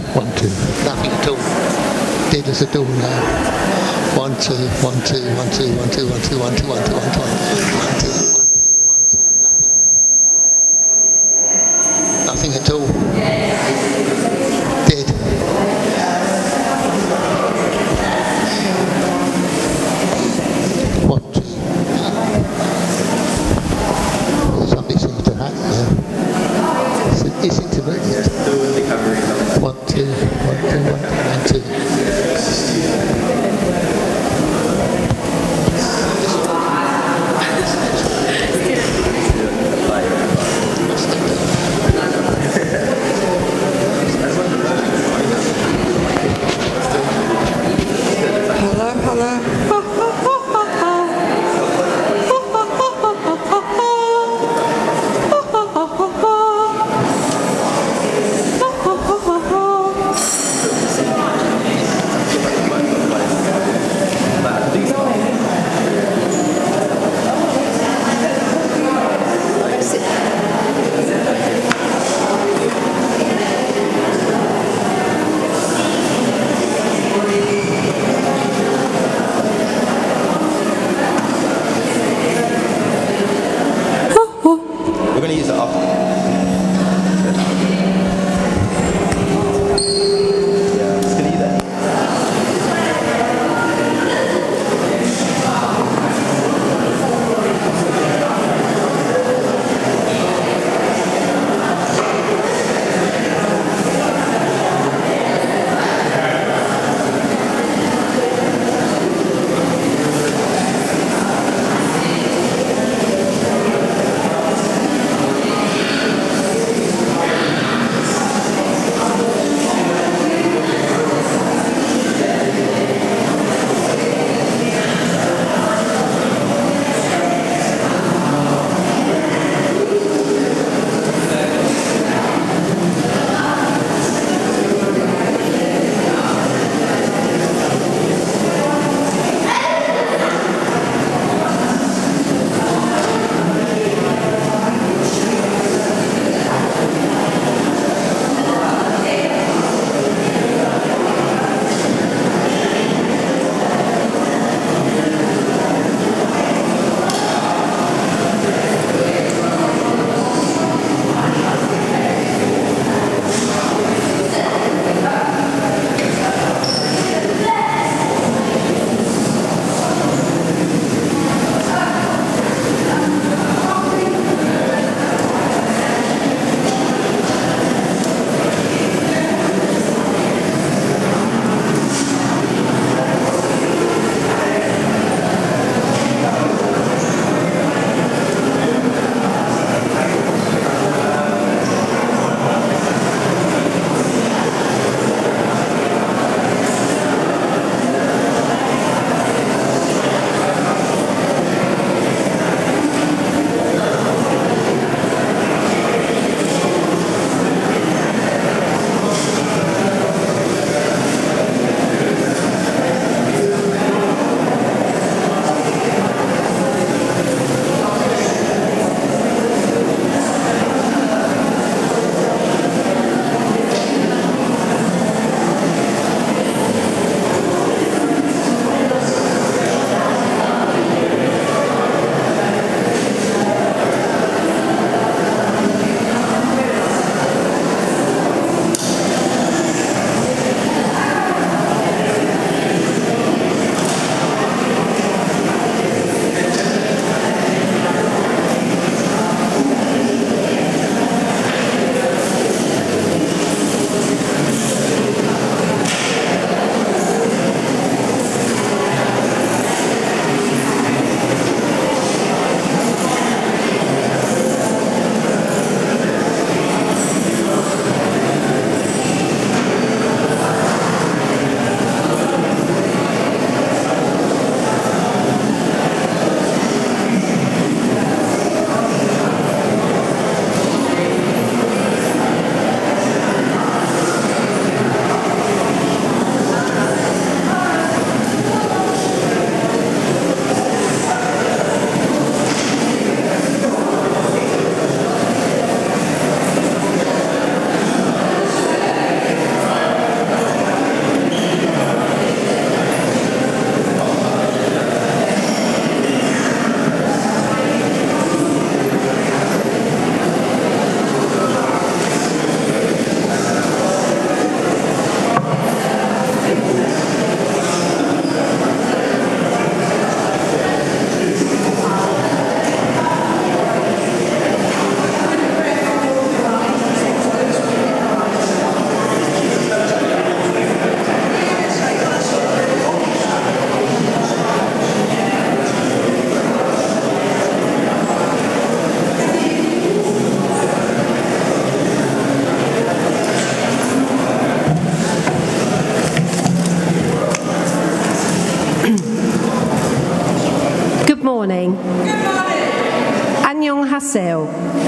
1, 2. Nothing at all. Dead as a doornail. 1, 2, 1, 2, 1, 2, 1, 2, 1, 2, 1, 2, 1, 2, 1, 2, 1, 2, 1, 2, 1, 2, nothing. Nothing at all. Dead. Something seems to happen there. It's intermittent. Still with recovery. 1, 2, 1, 2, 1, 2, 1, 2. Sale.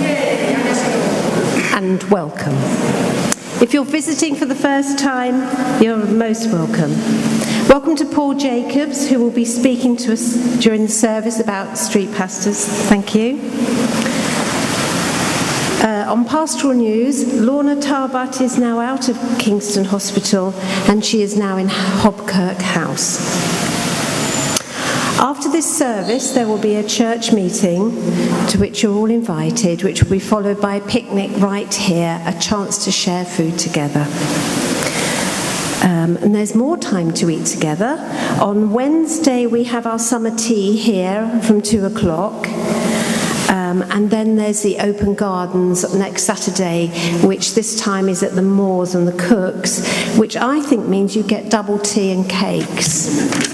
And welcome. If you're visiting for the first time, you're most welcome. Welcome to Paul Jacobs, who will be speaking to us during the service about street pastors. Thank you. On pastoral news, Lorna Tarbutt is now out of Kingston Hospital and she is now in Hobkirk House. After this service, there will be a church meeting to which you're all invited, which will be followed by a picnic right here, a chance to share food together. And there's more time to eat together. On Wednesday, we have our summer tea here from 2:00. And then there's the open gardens next Saturday, which this time is at the Moors and the Cooks, which I think means you get double tea and cakes.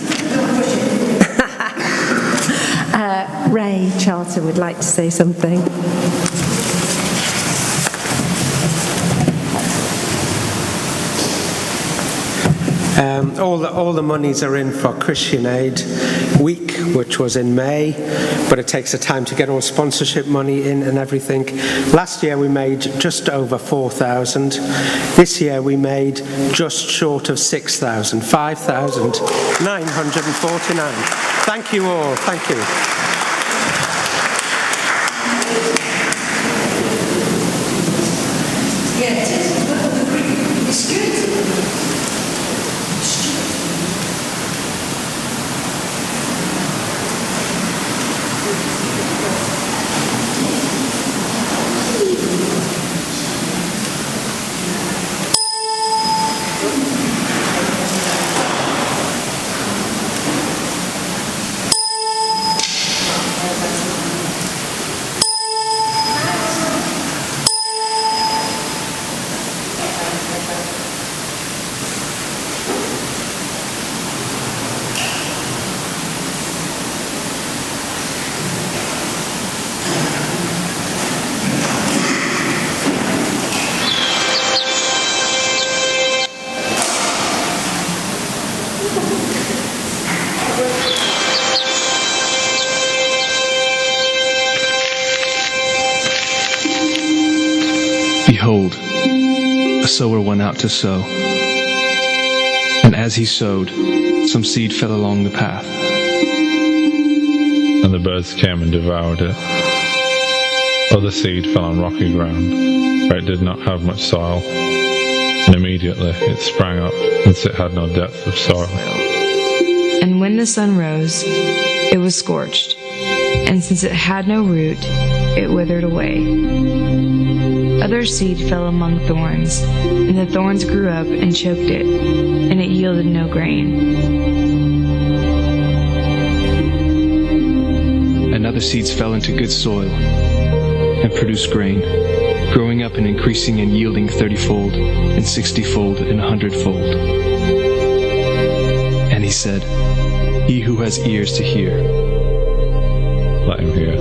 Ray Charlton would like to say something. All the monies are in for Christian Aid Week, which was in May, but it takes a time to get all sponsorship money in and everything. Last year we made just over 4,000. This year we made just short of 6,000, 5,949. Thank you all. Thank you. Behold, a sower went out to sow. And as he sowed, some seed fell along the path. And the birds came and devoured it. Other seed fell on rocky ground, where it did not have much soil. And immediately it sprang up, since it had no depth of soil. And when the sun rose, it was scorched. And since it had no root, it withered away. Other seed fell among thorns, and the thorns grew up and choked it, and it yielded no grain. And other seeds fell into good soil, and produced grain, growing up and increasing and yielding 30-fold, and 60-fold, and 100-fold. And he said, He who has ears to hear, Let him hear.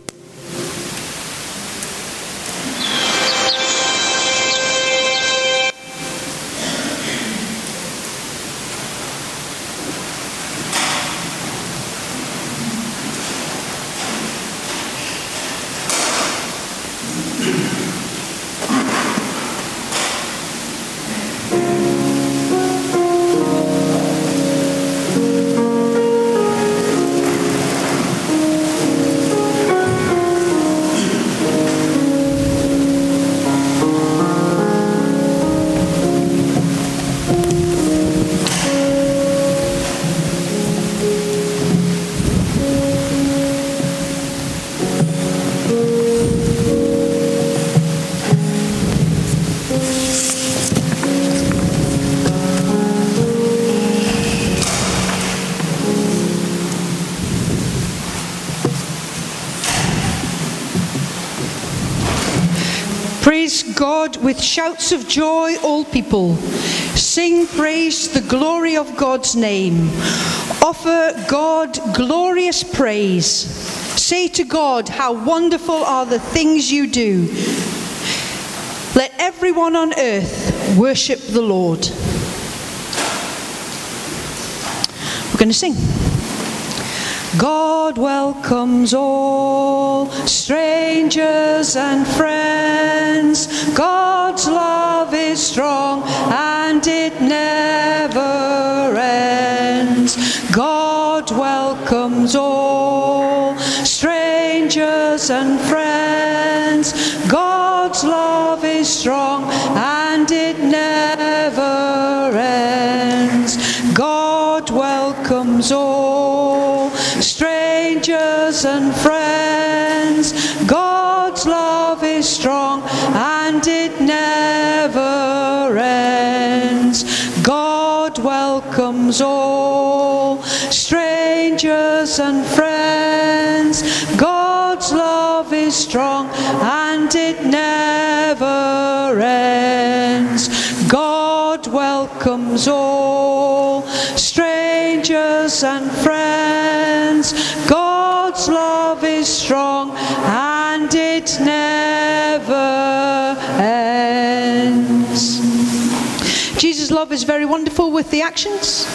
Praise God with shouts of joy, all people. Sing praise the glory of God's name. Offer God glorious praise. Say to God, how wonderful are the things you do. Let everyone on earth worship the Lord. We're going to sing. God welcomes all strangers and friends. God's love is strong and it never ends. God welcomes all strangers and friends. God's love is strong and it never ends. God welcomes all strangers and friends. God's love is strong and it never ends. God welcomes all strangers and friends. God's love is strong and it never ends. God welcomes all strangers and friends. God's love is strong and it never ends. Jesus' love is very wonderful with the actions.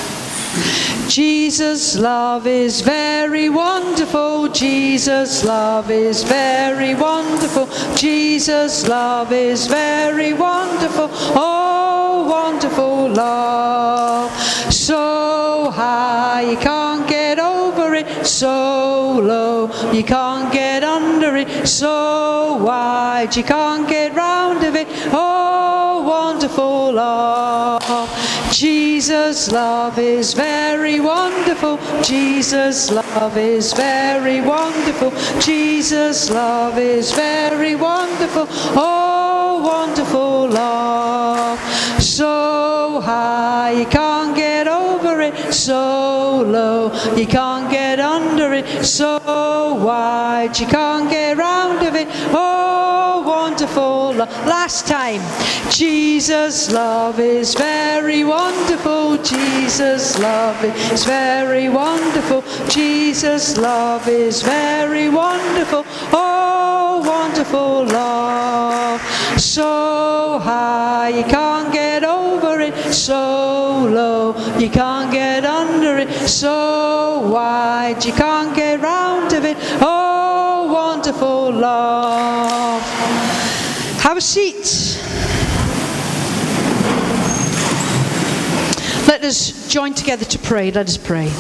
Jesus' love is very wonderful. Jesus' love is very wonderful. Jesus' love is very wonderful. Oh, wonderful love. So high you can't get over it. So low you can't get under it. So wide you can't get round of it. Oh, wonderful love. Jesus' love is very wonderful. Jesus' love is very wonderful. Jesus' love is very wonderful. Oh, wonderful love. So high you can't get over it. So low you can't get under it. So wide you can't get round of it. Oh, wonderful love. Last time. Jesus' love is very wonderful. Jesus' love is very wonderful. Jesus' love is very wonderful. Oh, wonderful love. So high you can't get over it. So low you can't get under it. So wide you can't get round of it. Oh, wonderful love. Have a seat. Let us join together to pray. Let us pray.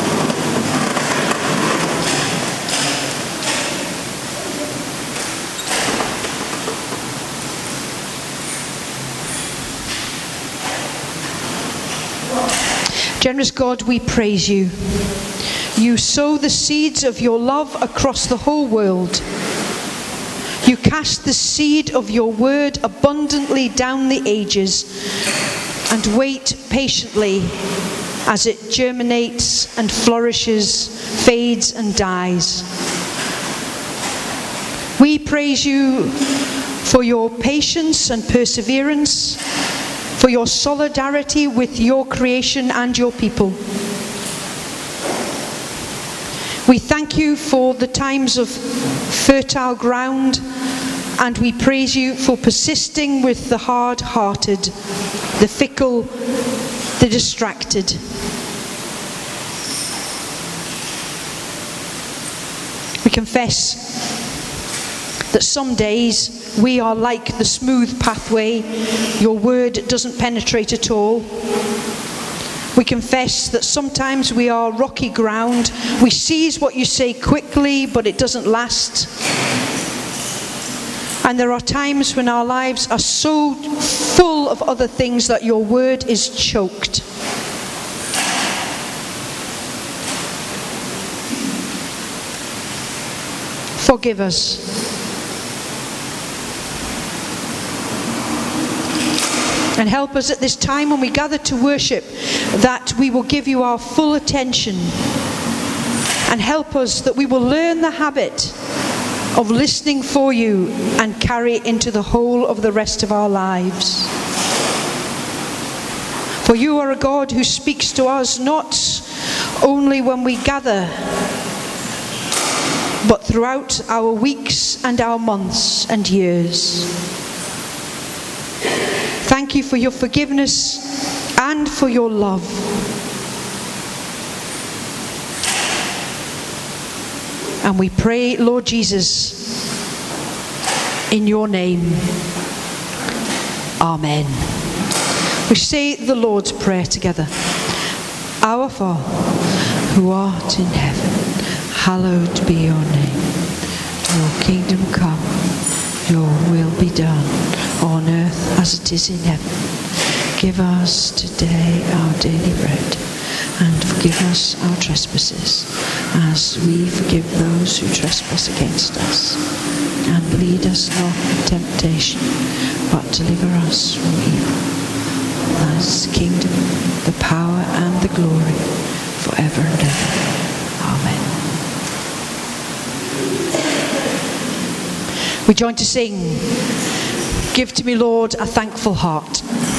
Generous God, we praise you. You sow the seeds of your love across the whole world. You cast the seed of your word abundantly down the ages and wait patiently as it germinates and flourishes, fades and dies. We praise you for your patience and perseverance, for your solidarity with your creation and your people. We thank you for the times of fertile ground, and we praise you for persisting with the hard-hearted, the fickle, the distracted. We confess that some days we are like the smooth pathway. Your word doesn't penetrate at all. We confess that sometimes we are rocky ground. We seize what you say quickly, but it doesn't last. And there are times when our lives are so full of other things that your word is choked. Forgive us. And help us at this time when we gather to worship, that we will give you our full attention. And help us that we will learn the habit of listening for you and carry it into the whole of the rest of our lives. For you are a God who speaks to us not only when we gather, but throughout our weeks and our months and years. Thank you for your forgiveness and for your love. And we pray, Lord Jesus, in your name. Amen. We say the Lord's Prayer together. Our Father, who art in heaven, hallowed be your name. Your kingdom come, your will be done, on earth as it is in heaven. Give us today our daily bread, and forgive us our trespasses, as we forgive those who trespass against us. And lead us not into temptation, but deliver us from evil. Thine is the kingdom, the power, and the glory, forever and ever. Amen. We join to sing, Give to me, Lord, a thankful heart.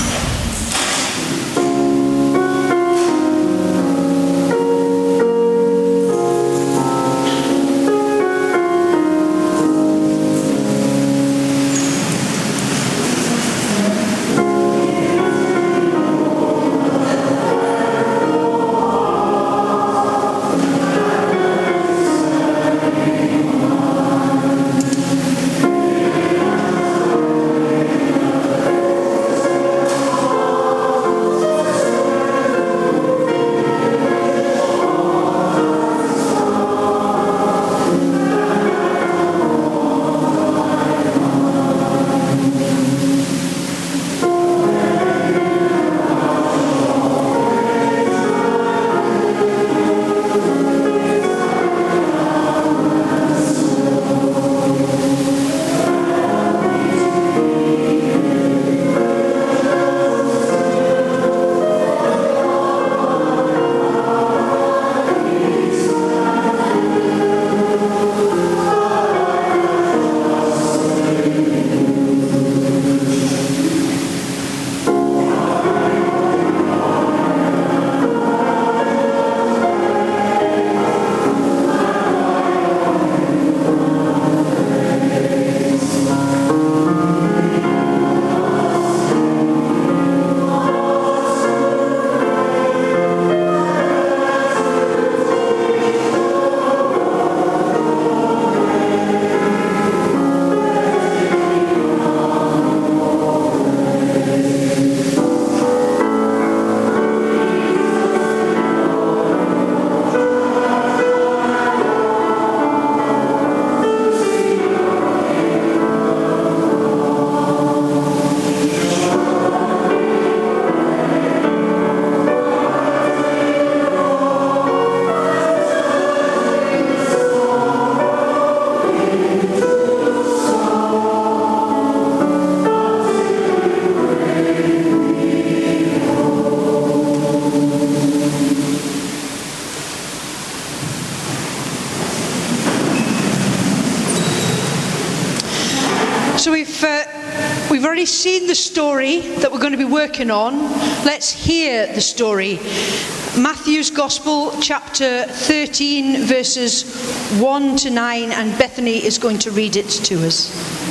So we've already seen the story that we're going to be working on. Let's hear the story. Matthew's Gospel, chapter 13, verses 1 to 9, and Bethany is going to read it to us.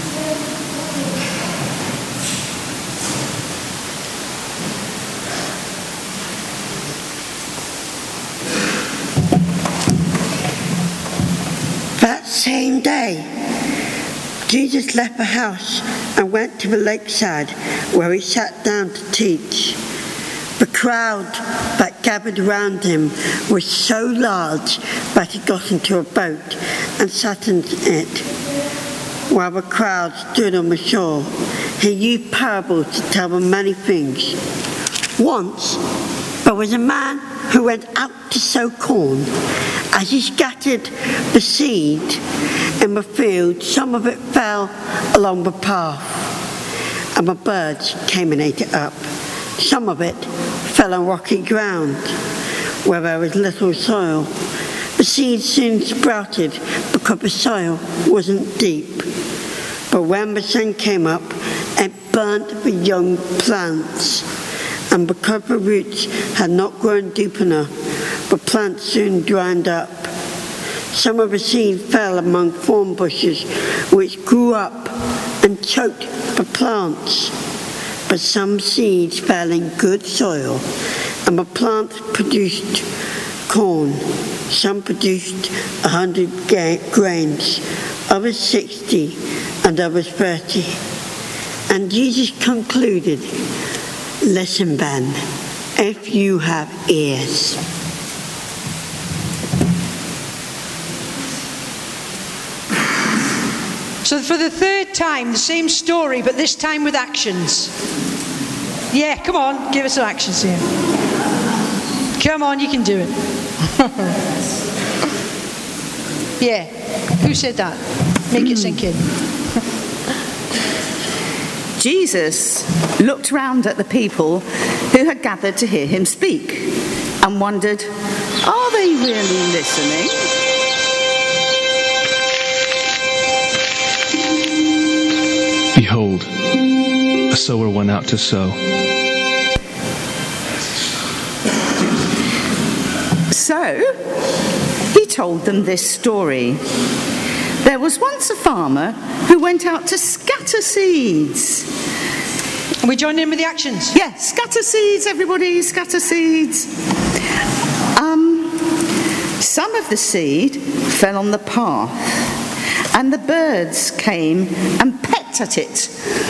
That same day, Jesus left the house and went to the lakeside, where he sat down to teach. The crowd that gathered around him was so large that he got into a boat and sat in it. While the crowd stood on the shore, he used parables to tell them many things. Once, there was a man who went out to sow corn. As he scattered the seed in the field, some of it fell along the path, and the birds came and ate it up. Some of it fell on rocky ground, where there was little soil. The seed soon sprouted because the soil wasn't deep. But when the sun came up, it burnt the young plants, and because the roots had not grown deep enough, the plants soon dried up. Some of the seed fell among thorn bushes, which grew up and choked the plants. But some seeds fell in good soil, and the plants produced corn, Some produced 100 grains, others 60, and others 30. And Jesus concluded, "Listen then, if you have ears." So for the third time, the same story, but this time with actions. Yeah, come on, give us some actions here. Come on, you can do it. Yeah, who said that? Make it sink in. Jesus looked round at the people who had gathered to hear him speak and wondered, are they really listening? Behold, a sower went out to sow. So, he told them this story. There was once a farmer who went out to scatter seeds. Are we joining in with the actions? Yes, scatter seeds, everybody, scatter seeds. Some of the seed fell on the path, and the birds came and pecked at it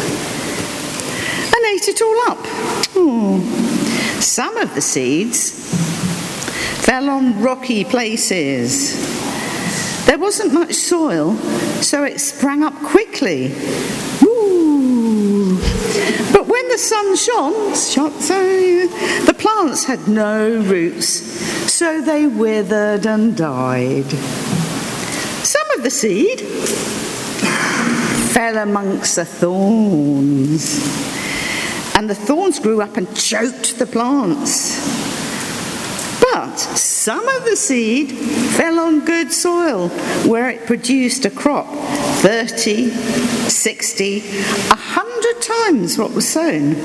and ate it all up. Some of the seeds fell on rocky places. There wasn't much soil, so it sprang up quickly. But when the sun shone, the plants had no roots, so they withered and died. Some of the seed fell amongst the thorns, and the thorns grew up and choked the plants. But some of the seed fell on good soil, where it produced a crop 30, 60, 100 times what was sown.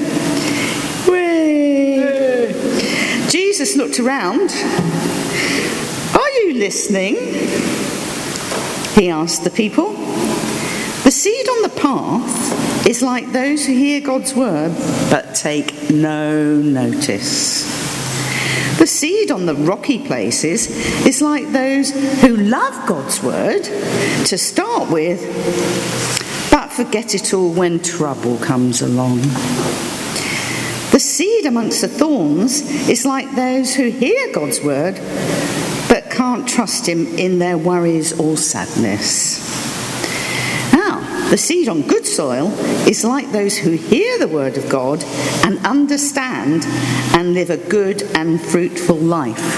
Hooray! Jesus looked around. Are you listening? He asked the people. The seed on the path is like those who hear God's word but take no notice. The seed on the rocky places is like those who love God's word to start with, but forget it all when trouble comes along. The seed amongst the thorns is like those who hear God's word, but can't trust him in their worries or sadness. Now, the seed on good soil is like those who hear the word of God and understand and live a good and fruitful life.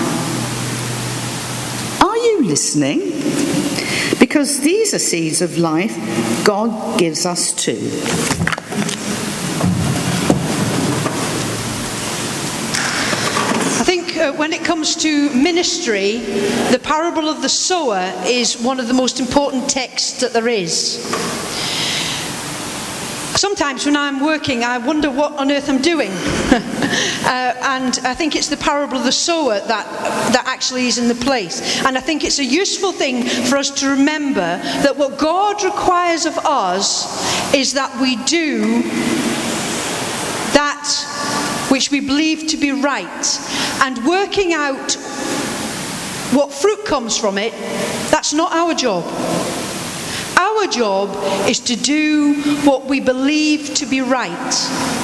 Are you listening? Because these are seeds of life God gives us too. I think when it comes to ministry, the parable of the sower is one of the most important texts that there is. Sometimes when I'm working, I wonder what on earth I'm doing. And I think it's the parable of the sower that actually is in the place. And I think it's a useful thing for us to remember that what God requires of us is that we do that which we believe to be right. And working out what fruit comes from it, that's not our job. Our job is to do what we believe to be right.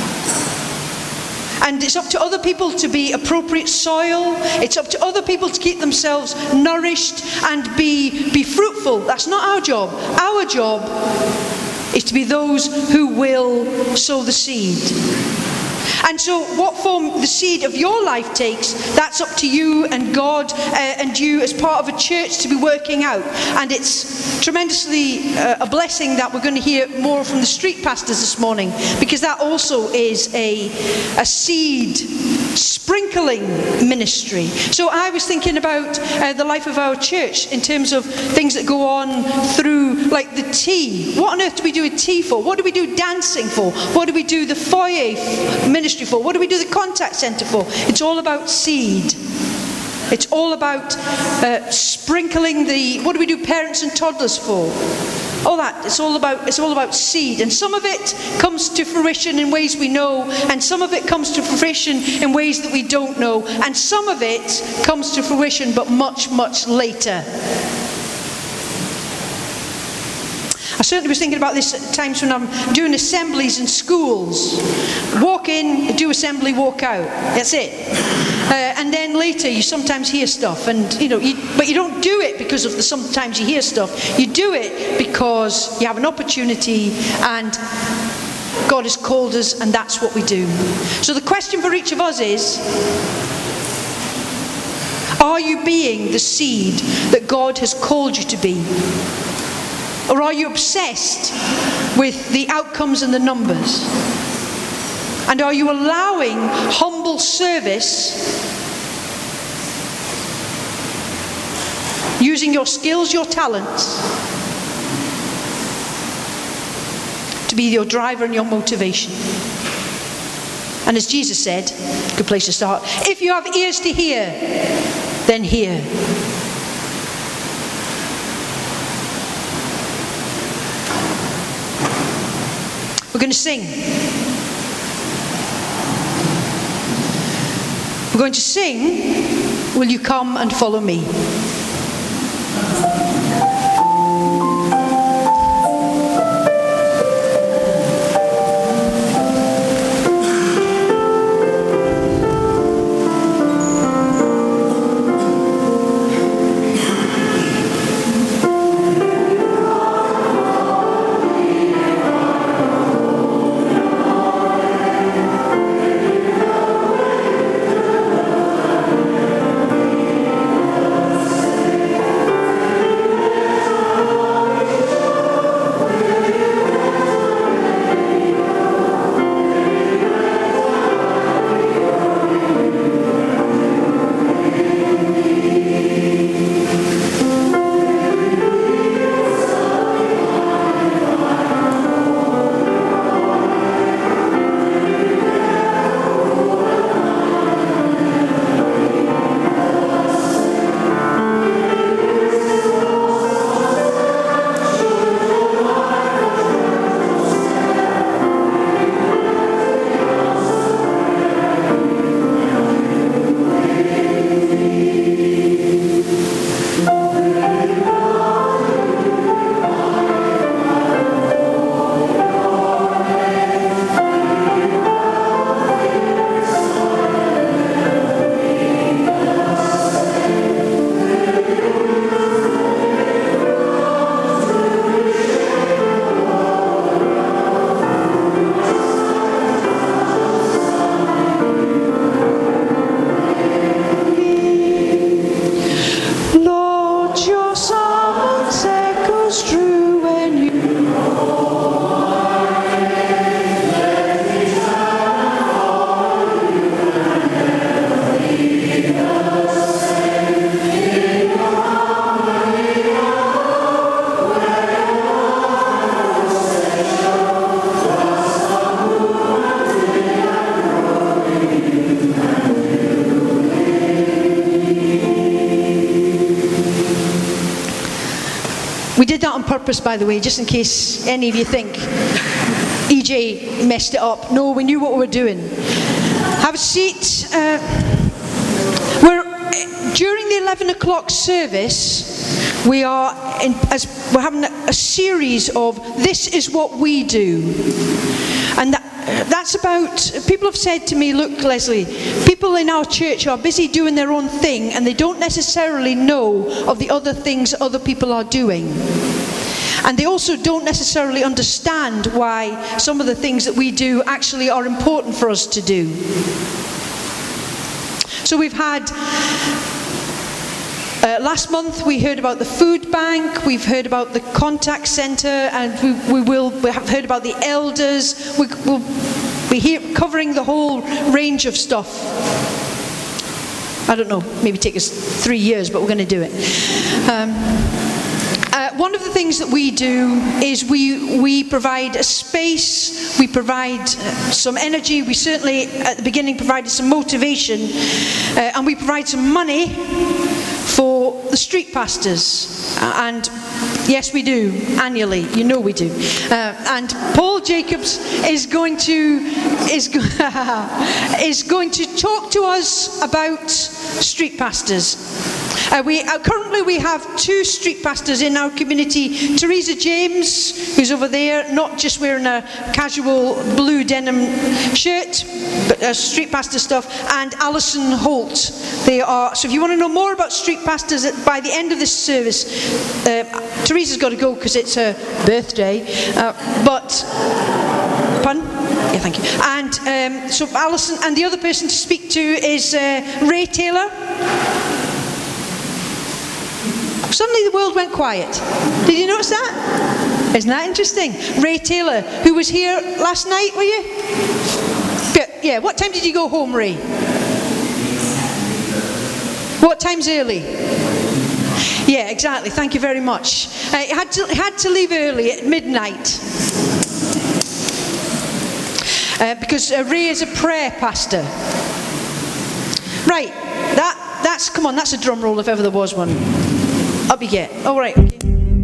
And it's up to other people to be appropriate soil. It's up to other people to keep themselves nourished and be fruitful. That's not our job. Our job is to be those who will sow the seed. And so what form the seed of your life takes, that's up to you and God and you as part of a church to be working out. And it's tremendously a blessing that we're going to hear more from the street pastors this morning, because that also is a seed sprinkling ministry. So I was thinking about the life of our church in terms of things that go on through, like the tea. What on earth do we do a tea for? What do we do dancing for? What do we do the foyer ministry for? What do we do the contact centre for? It's all about seed. It's all about sprinkling what do we do parents and toddlers for? all that. It's all about seed, and some of it comes to fruition in ways we know, and some of it comes to fruition in ways that we don't know, and some of it comes to fruition but much, much later. I certainly was thinking about this at times when I'm doing assemblies in schools. Walk in, do assembly, walk out. That's it. And then later you sometimes hear stuff, and but you don't do it because of the sometimes you hear stuff. You do it because you have an opportunity and God has called us, and that's what we do. So the question for each of us is, are you being the seed that God has called you to be? Or are you obsessed with the outcomes and the numbers? And are you allowing humble service, using your skills, your talents, to be your driver and your motivation? And as Jesus said, good place to start, if you have ears to hear, then hear. We're going to sing. We're going to sing, Will You Come and Follow Me? We did that on purpose, by the way, just in case any of you think EJ messed it up. No, we knew what we were doing. Have a seat. During the 11 o'clock service, we're having a series of This Is What We Do. And that's about, people have said to me, look, Leslie, people in our church are busy doing their own thing and they don't necessarily know of the other things other people are doing. And they also don't necessarily understand why some of the things that we do actually are important for us to do. So we've had, last month we heard about the food bank, we've heard about the contact centre, and we have heard about the elders. We'll be here covering the whole range of stuff. I don't know, maybe take us 3 years, but we're going to do it. One of the things that we do is we provide a space, we provide some energy, we certainly at the beginning provided some motivation, and we provide some money for the street pastors. And Yes, we do, annually. You know we do. And Paul Jacobs is going to talk to us about street pastors. Currently we have 2 street pastors in our community. Teresa James, who's over there, not just wearing a casual blue denim shirt, but street pastor stuff, and Alison Holt. They are. So if you want to know more about street pastors by the end of this service, Teresa's got to go because it's her birthday. Pardon? Yeah, thank you. And so Alison, and the other person to speak to is Ray Taylor. Suddenly the world went quiet. Did you notice that? Isn't that interesting? Ray Taylor, who was here last night, were you? Yeah, what time did you go home, Ray? What time's early? Yeah, exactly. Thank you very much. Had to leave early at midnight. Because Ray is a prayer pastor. Right, that's, come on, that's a drum roll if ever there was one. Up you get. All right. Okay.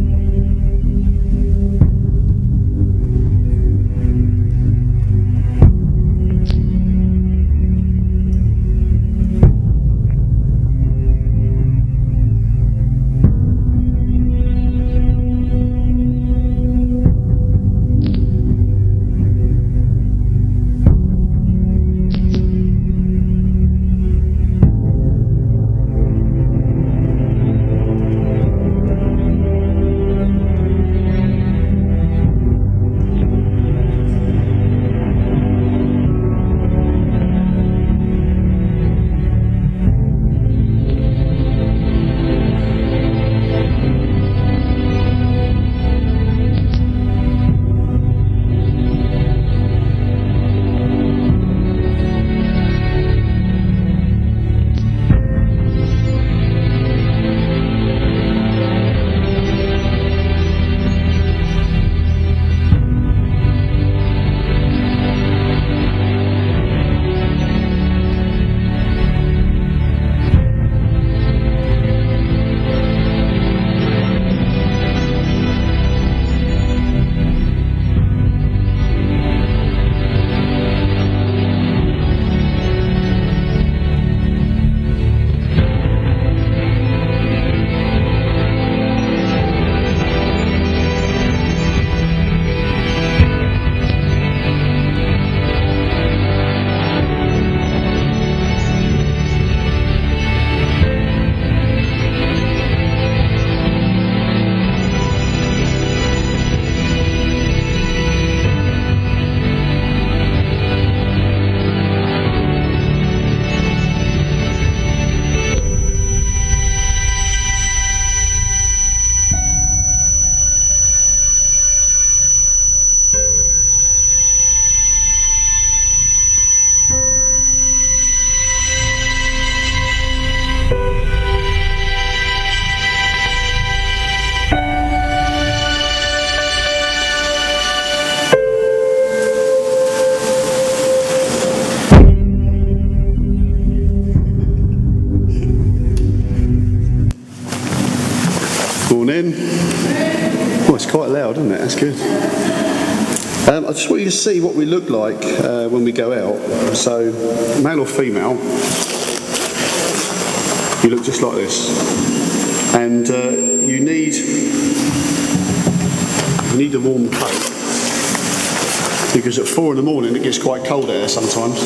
Morning. Oh, it's quite loud, isn't it? That's good. I just want you to see what we look like when we go out. So, male or female, you look just like this. And you need a warm coat, because at 4 in the morning it gets quite cold out there sometimes.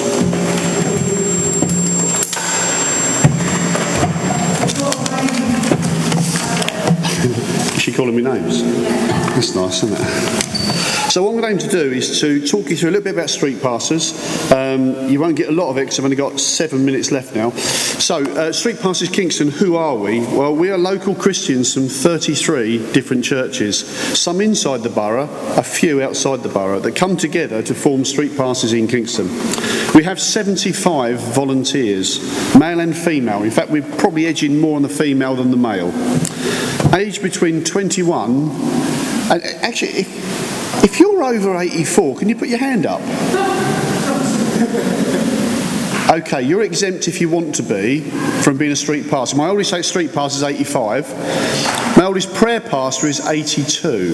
Is she calling me names? That's nice, isn't it? So what I'm going to do is to talk you through a little bit about street pastors. You won't get a lot of it because I've only got 7 minutes left now. So, Street Pastors Kingston, who are we? Well, we are local Christians from 33 different churches, some inside the borough, a few outside the borough, that come together to form Street Pastors in Kingston. We have 75 volunteers, male and female. In fact, we're probably edging more on the female than the male. Aged between 21 and actually, if you're over 84, can you put your hand up? Okay, you're exempt if you want to be from being a street pastor. My oldest street pastor is 85. My oldest prayer pastor is 82.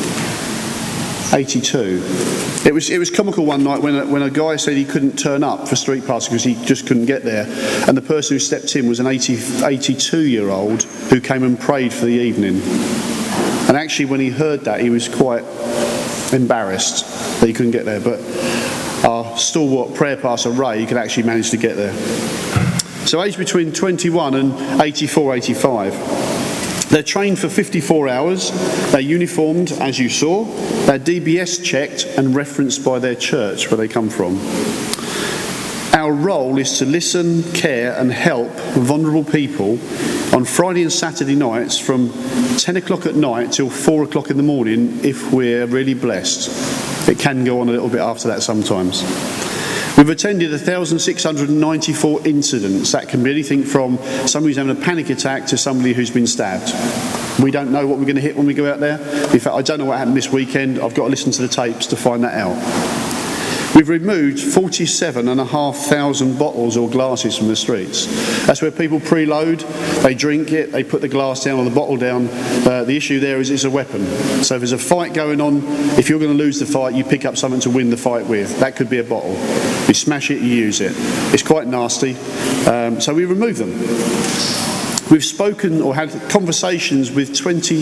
82. It was comical one night when a guy said he couldn't turn up for street pastor because he just couldn't get there, and the person who stepped in was an 82-year-old who came and prayed for the evening. And actually, when he heard that, he was quite embarrassed that he couldn't get there. But our stalwart prayer pastor Ray could actually manage to get there. So aged between 21 and 84, 85. They're trained for 54 hours. They're uniformed, as you saw. They're DBS checked and referenced by their church where they come from. Our role is to listen, care and help vulnerable people on Friday and Saturday nights from 10 o'clock at night till 4 o'clock in the morning if we're really blessed. It can go on a little bit after that sometimes. We've attended 1,694 incidents. That can be anything from somebody who's having a panic attack to somebody who's been stabbed. We don't know what we're going to hit when we go out there. In fact, I don't know what happened this weekend. I've got to listen to the tapes to find that out. We've removed 47,500 bottles or glasses from the streets. That's where people preload, they drink it, they put the glass down or the bottle down. The issue there is it's a weapon. So if there's a fight going on, if you're going to lose the fight, you pick up something to win the fight with. That could be a bottle. You smash it, you use it. It's quite nasty. So we remove them. We've spoken or had conversations with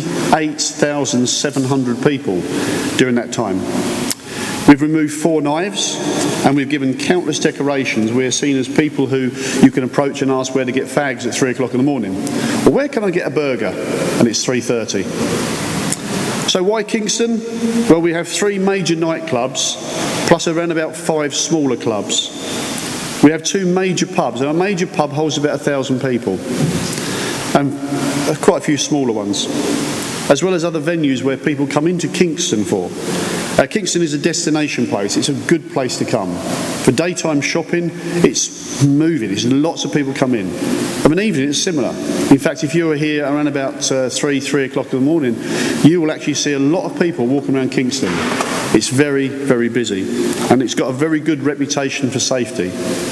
28,700 people during that time. We've removed 4 knives and we've given countless decorations. We're seen as people who you can approach and ask where to get fags at 3 o'clock in the morning. Well, where can I get a burger? And it's 3:30. So why Kingston? Well, we have 3 major nightclubs plus around about 5 smaller clubs. We have 2 major pubs, and a major pub holds about 1,000 people, and quite a few smaller ones, as well as other venues where people come into Kingston for. Kingston is a destination place. It's a good place to come. For daytime shopping, it's moving. It's lots of people come in. Of an evening, it's similar. In fact, if you were here around about 3 o'clock in the morning, you will actually see a lot of people walking around Kingston. It's very, very busy. And it's got a very good reputation for safety.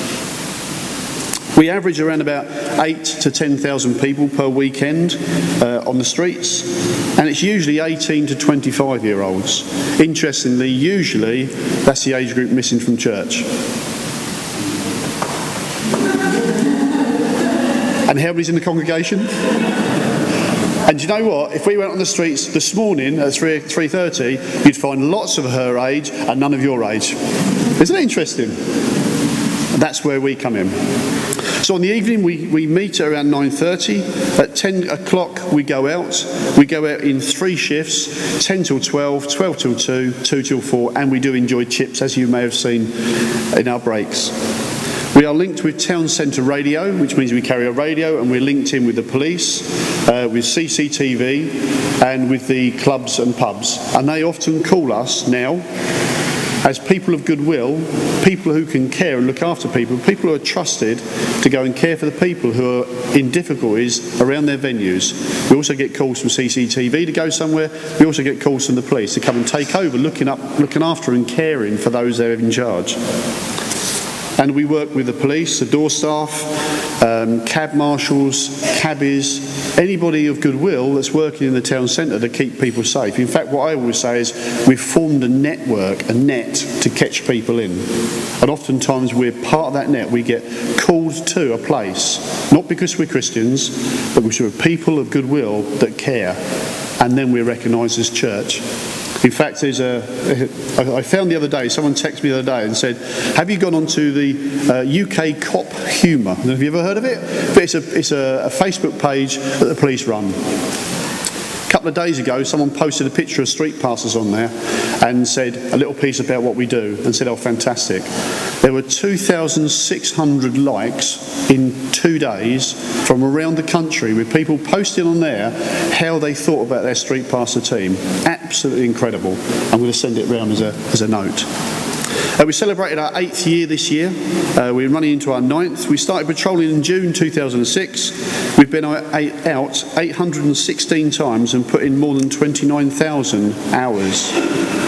We average around about 8,000 to 10,000 people per weekend on the streets, and it's usually 18 to 25-year-olds. Interestingly, usually that's the age group missing from church. And how many's in the congregation? And do you know what? If we went on the streets this morning at 3:30, you'd find lots of her age and none of your age. Isn't it interesting? That's where we come in. So on the evening we meet at around 9:30. At 10 o'clock we go out. We go out in 3 shifts, 10 till 12, 12 till 2, 2 till 4, and we do enjoy chips, as you may have seen in our breaks. We are linked with Town Centre Radio, which means we carry a radio, and we're linked in with the police, with CCTV, and with the clubs and pubs. And they often call us now as people of goodwill, people who can care and look after people who are trusted to go and care for the people who are in difficulties around their venues. We also get calls from CCTV to go somewhere. We also get calls from the police to come and take over, looking after and caring for those they're in charge. And we work with the police, the door staff, cab marshals, cabbies, anybody of goodwill that's working in the town centre to keep people safe. In fact, what I always say is we've formed a network, a net, to catch people in. And oftentimes we're part of that net. We get called to a place, not because we're Christians, but because we're people of goodwill that care. And then we're recognised as church. In fact, I found the other day, someone texted me the other day and said, have you gone onto the UK Cop Humour? Have you ever heard of it? But it's a Facebook page that the police run. A couple of days ago, someone posted a picture of street passers on there and said a little piece about what we do and said, oh, fantastic. There were 2,600 likes in 2 days from around the country with people posting on there how they thought about their street passer team. Absolutely incredible. I'm going to send it round as a note. We celebrated our 8th year this year. We're running into our 9th. We started patrolling in June 2006. We've been out 816 times and put in more than 29,000 hours.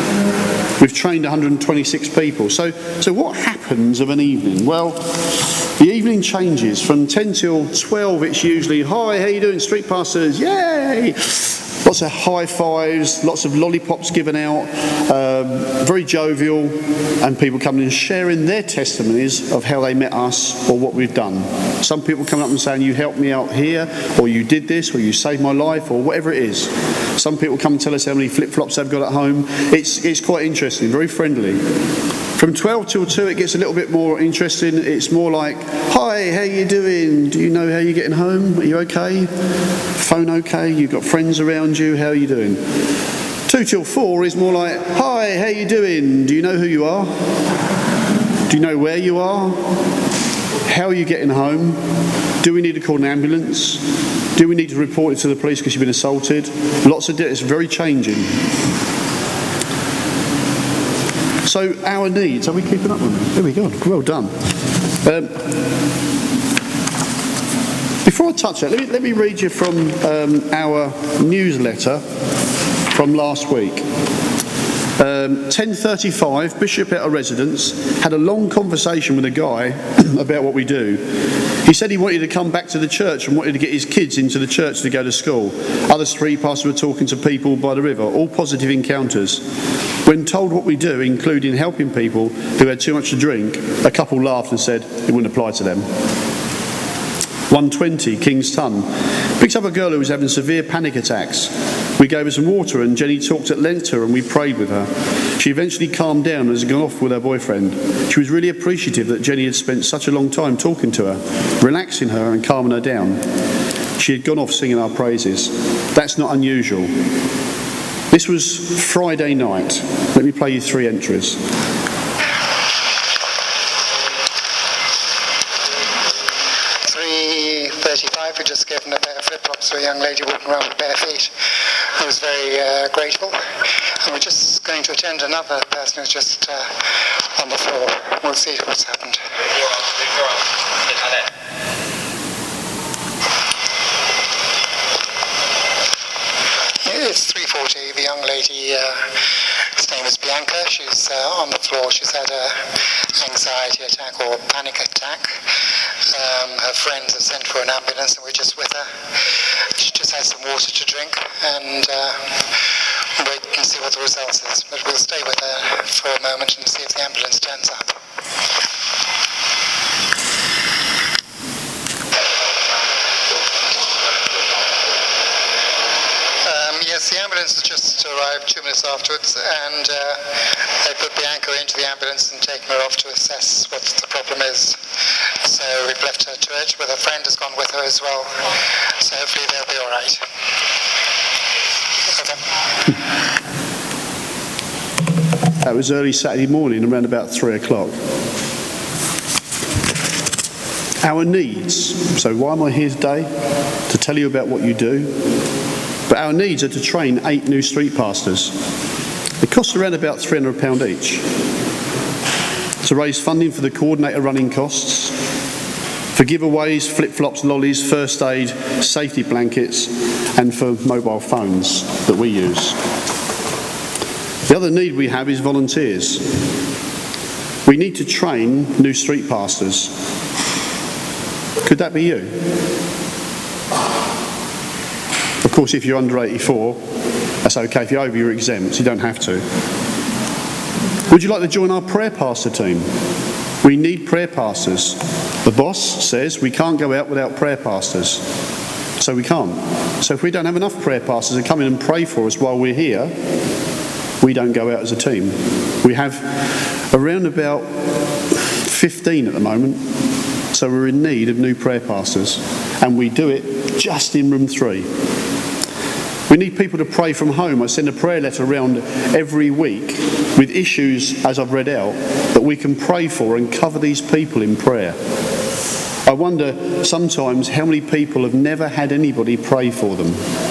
We've trained 126 people. So what happens of an evening? Well, The evening changes. From 10 till 12, it's usually, hi, how you doing, street pastors? Yay! Lots of high fives, lots of lollipops given out, very jovial, and people coming and sharing their testimonies of how they met us or what we've done. Some people coming up and saying, you helped me out here, or you did this, or you saved my life, or whatever it is. Some people come and tell us how many flip-flops they've got at home. It's quite interesting, very friendly. From 12 till 2 it gets a little bit more interesting. It's more like, hi, how you doing? Do you know how you're getting home? Are you okay? Phone okay? You've got friends around you? How are you doing? 2 till 4 is more like, hi, how you doing? Do you know who you are? Do you know where you are? How are you getting home? Do we need to call an ambulance? Do we need to report it to the police because you've been assaulted? Lots of it's very changing. So our needs, are we keeping up with them? There we go, well done. Before I touch that, let me read you from our newsletter from last week. 10:35, Bishop at a residence had a long conversation with a guy about what we do. He said he wanted to come back to the church and wanted to get his kids into the church to go to school. Other street pastors were talking to people by the river, all positive encounters. When told what we do, including helping people who had too much to drink, a couple laughed and said it wouldn't apply to them. 1:20, King's Ton picks up a girl who was having severe panic attacks. We gave her some water and Jenny talked at length to her and we prayed with her. She eventually calmed down and has gone off with her boyfriend. She was really appreciative that Jenny had spent such a long time talking to her, relaxing her and calming her down. She had gone off singing our praises. That's not unusual. This was Friday night. Let me play you 3 entries. 3:35, we just given a pair of flip-flops to a young lady walking around with bare feet. I was very grateful. And we're just going to attend another person who's just on the floor. We'll see what's happened. It's 3:40. The young lady, her name is Bianca. She's on the floor. She's had an anxiety attack or panic attack. Her friends have sent for an ambulance and we're just with her. She just had some water to drink and wait and see what the results is. But we'll stay with her for a moment and see if the ambulance turns up. Yes, the ambulance has just arrived 2 minutes afterwards, and they put Bianca into the ambulance and taken her off to assess what the problem is. So we've left her to it, but her friend has gone with her as well. So hopefully they'll be all right. Okay. That was early Saturday morning, around about 3 o'clock. Our needs. So why am I here today? To tell you about what you do. But our needs are to train 8 new street pastors. It costs around about £300 each. To raise funding for the coordinator running costs, for giveaways, flip-flops, lollies, first aid, safety blankets, and for mobile phones that we use. The other need we have is volunteers. We need to train new street pastors. Could that be you? Of course, if you're under 84, that's okay. If you're over, you're exempt. You don't have to. Would you like to join our prayer pastor team? We need prayer pastors. The boss says we can't go out without prayer pastors. So we can't. So if we don't have enough prayer pastors to come in and pray for us while we're here, we don't go out as a team. We have around about 15 at the moment. So we're in need of new prayer pastors. And we do it just in room 3. We need people to pray from home. I send a prayer letter around every week with issues, as I've read out, that we can pray for and cover these people in prayer. I wonder sometimes how many people have never had anybody pray for them.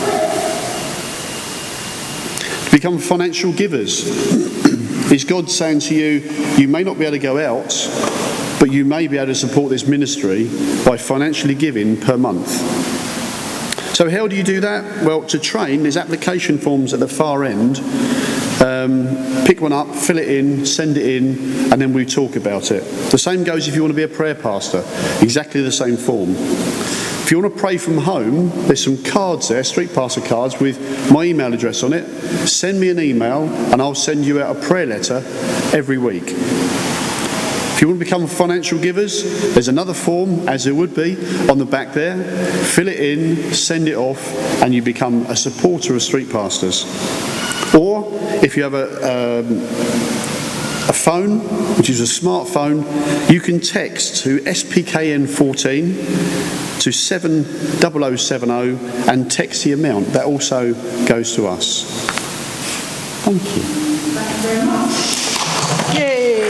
To become financial givers. Is God saying to you, you may not be able to go out, but you may be able to support this ministry by financially giving per month? So how do you do that? Well, to train, there's application forms at the far end. Pick one up, fill it in, send it in, and then we talk about it. The same goes if you want to be a prayer pastor. Exactly the same form. If you want to pray from home, there's some cards there, street pastor cards with my email address on it. Send me an email and I'll send you out a prayer letter every week. If you want to become financial givers, there's another form, as there would be, on the back there. Fill it in, send it off, and you become a supporter of street pastors. Or if you have a phone, which is a smartphone, you can text to SPKN14 to 70070 and text the amount. That also goes to us. Thank you. Thank you very much. Yay!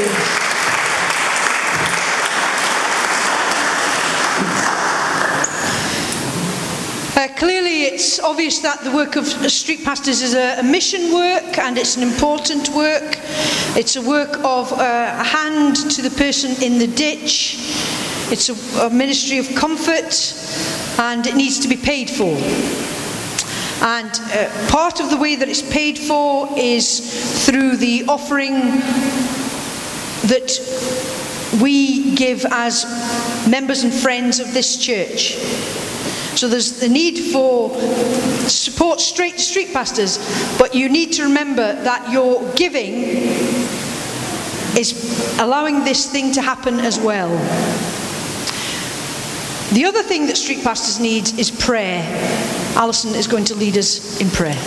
Clearly it's obvious that the work of street pastors is a mission work, and it's an important work. It's a work of a hand to the person in the ditch. It's a ministry of comfort, and it needs to be paid for. And part of the way that it's paid for is through the offering that we give as members and friends of this church. So there's the need for support street pastors, but you need to remember that your giving is allowing this thing to happen as well. The other thing that street pastors need is prayer. Alison is going to lead us in prayer.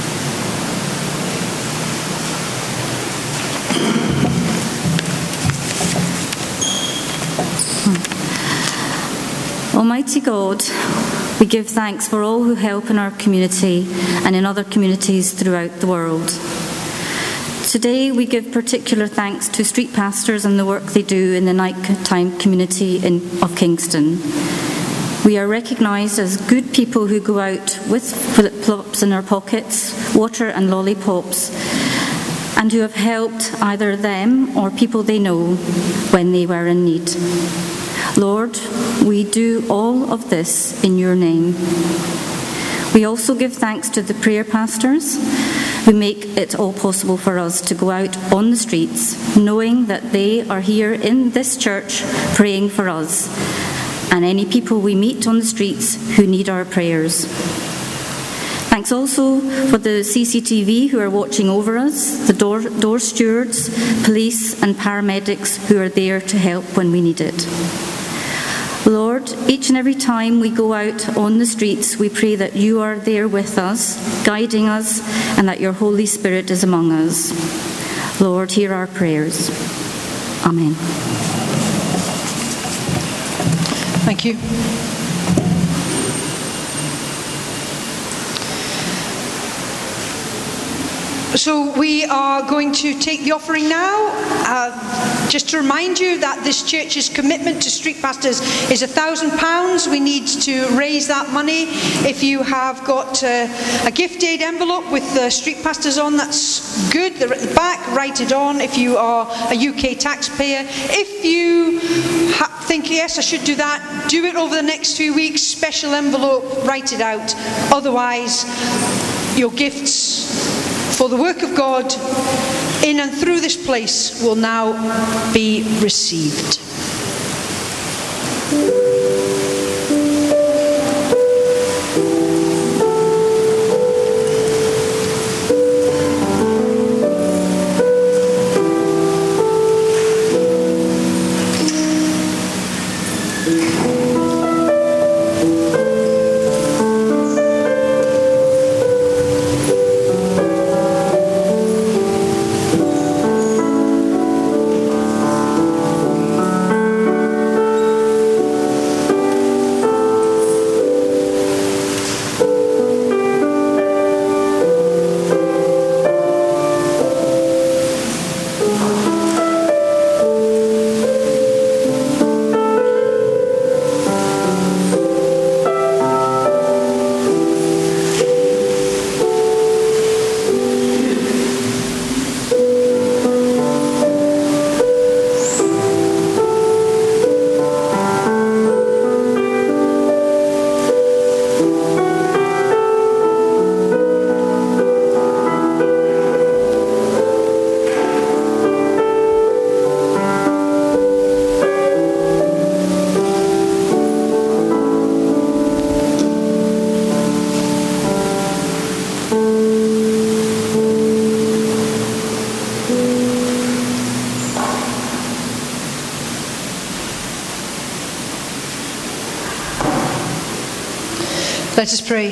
Almighty God, we give thanks for all who help in our community and in other communities throughout the world. Today we give particular thanks to street pastors and the work they do in the nighttime community of Kingston. We are recognised as good people who go out with flip-flops in our pockets, water and lollipops, and who have helped either them or people they know when they were in need. Lord, we do all of this in your name. We also give thanks to the prayer pastors who make it all possible for us to go out on the streets, knowing that they are here in this church praying for us and any people we meet on the streets who need our prayers. Thanks also for the CCTV who are watching over us, the door stewards, police and paramedics who are there to help when we need it. Lord, each and every time we go out on the streets, we pray that you are there with us, guiding us, and that your Holy Spirit is among us. Lord, hear our prayers. Amen. Thank you. So we are going to take the offering now. Just to remind you that this church's commitment to street pastors is £1,000. We need to raise that money. If you have got a gift aid envelope with the street pastors on, that's good. They're at the back. Write it on if you are a UK taxpayer. If you think, yes, I should do that, do it over the next 2 weeks. Special envelope, write it out. Otherwise, your gifts for the work of God in and through this place will now be received. Let us pray.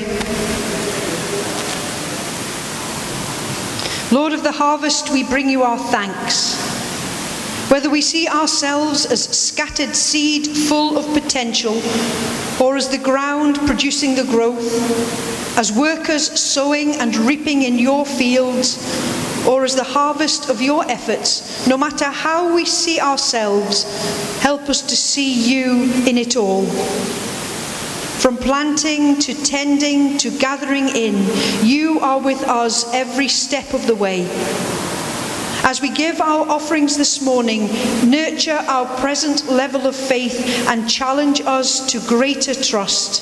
Lord of the harvest, we bring you our thanks. Whether we see ourselves as scattered seed full of potential, or as the ground producing the growth, as workers sowing and reaping in your fields, or as the harvest of your efforts, no matter how we see ourselves, help us to see you in it all. From planting to tending to gathering in, you are with us every step of the way. As we give our offerings this morning, nurture our present level of faith and challenge us to greater trust.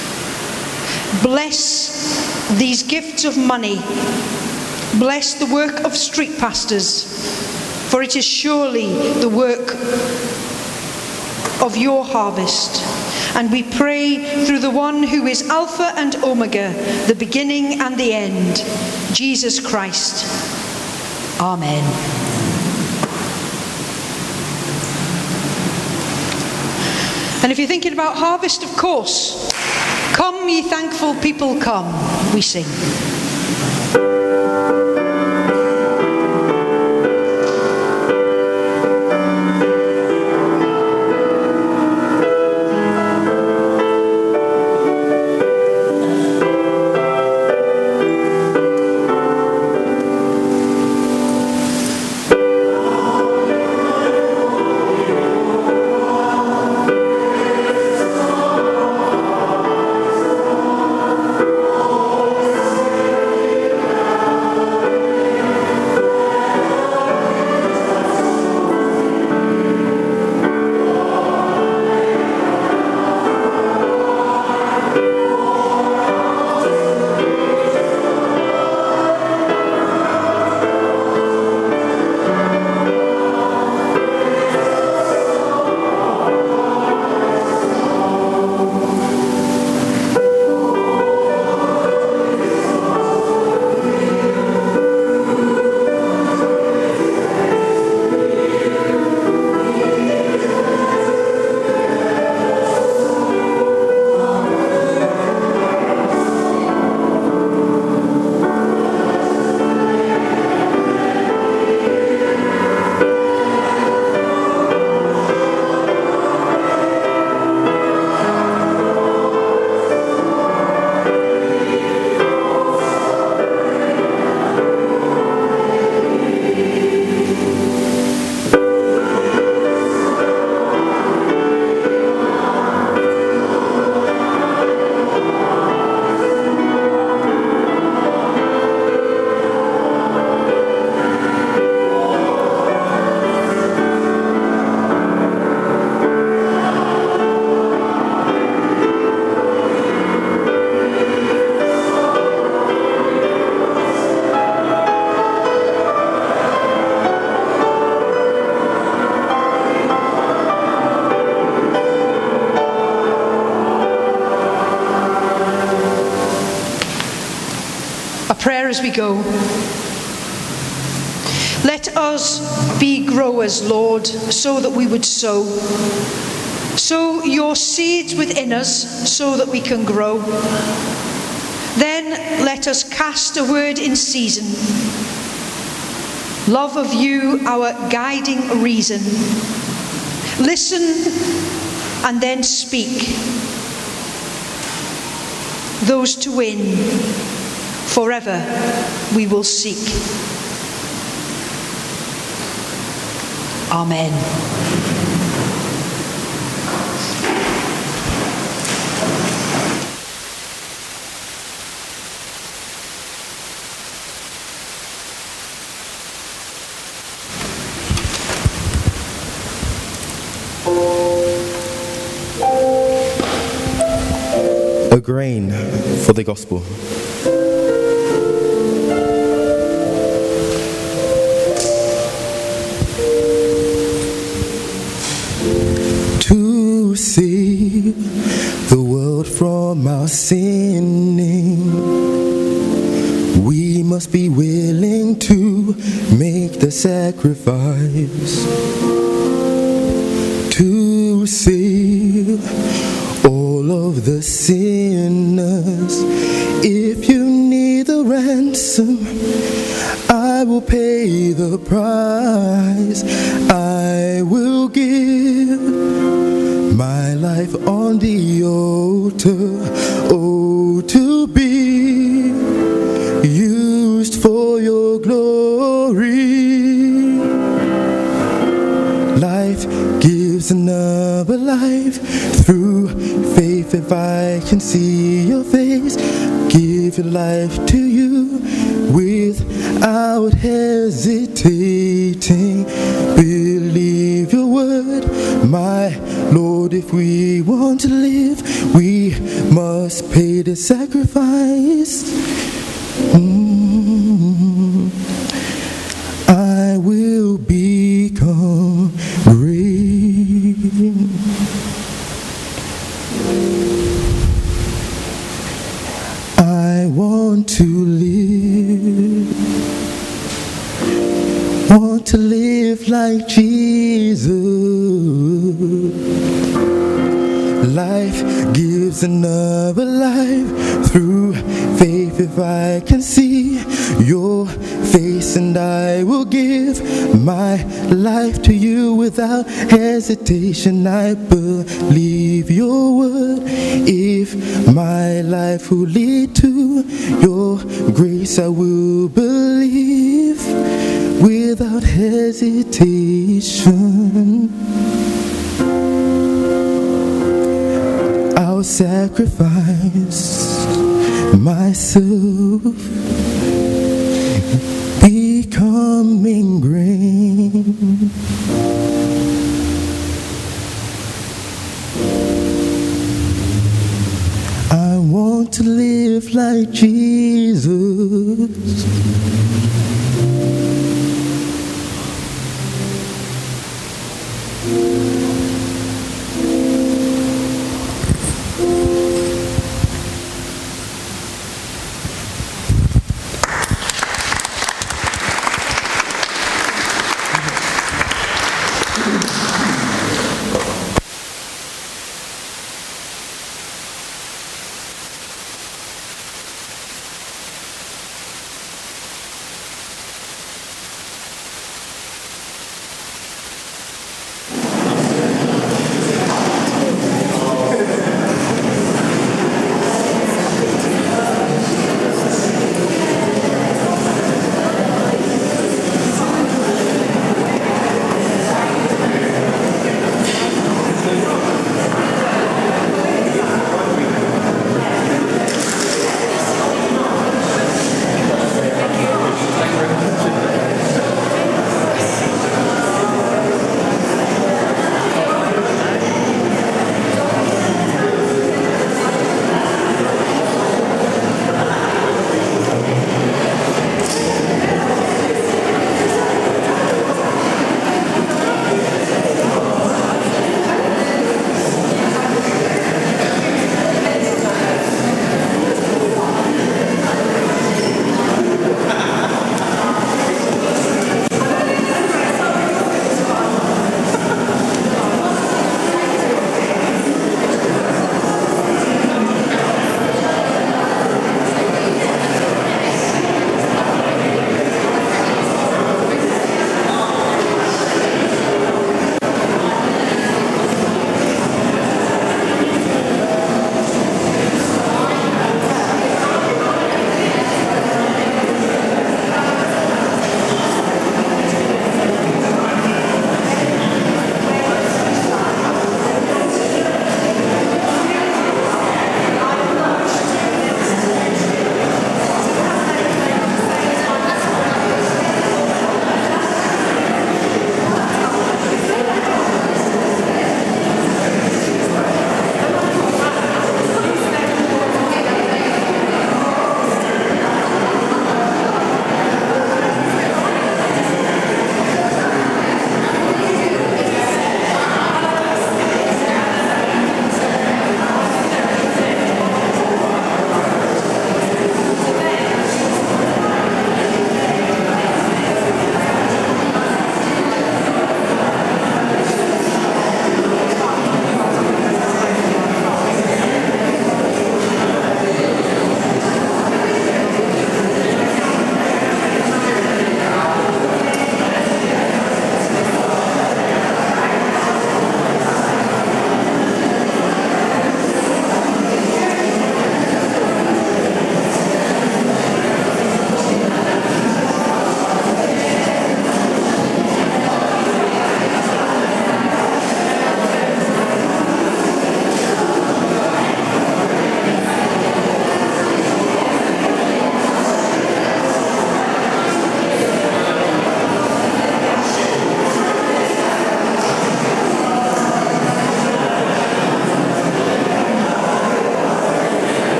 Bless these gifts of money. Bless the work of street pastors, for it is surely the work of your harvest. And we pray through the one who is Alpha and Omega, the beginning and the end, Jesus Christ. Amen. And if you're thinking about harvest, of course, come ye thankful people, come, we sing. Prayer as we go. Let us be growers, Lord, so that we would sow. Sow your seeds within us so that we can grow. Then let us cast a word in season. Love of you, our guiding reason. Listen and then speak. Those to win, forever we will seek. Amen. A grain for the gospel. To save the world from our sinning, we must be willing to make the sacrifice. To save all of of the sinners. If you need a ransom, I will pay the price. I will give my life on the altar, oh, to be used for your glory. Life gives another life through faith. If I can see your face, give your life to you without hesitating. Believe your word, my Lord. If we want to live, we must pay the sacrifice. I will become great. I want to live like Jesus. Life gives another life through faith. If I can see your face, and I will give my life to you without hesitation. I believe your word. If my life will lead to your grace, I will believe without hesitation. I'll sacrifice myself, becoming great. I want to live like Jesus.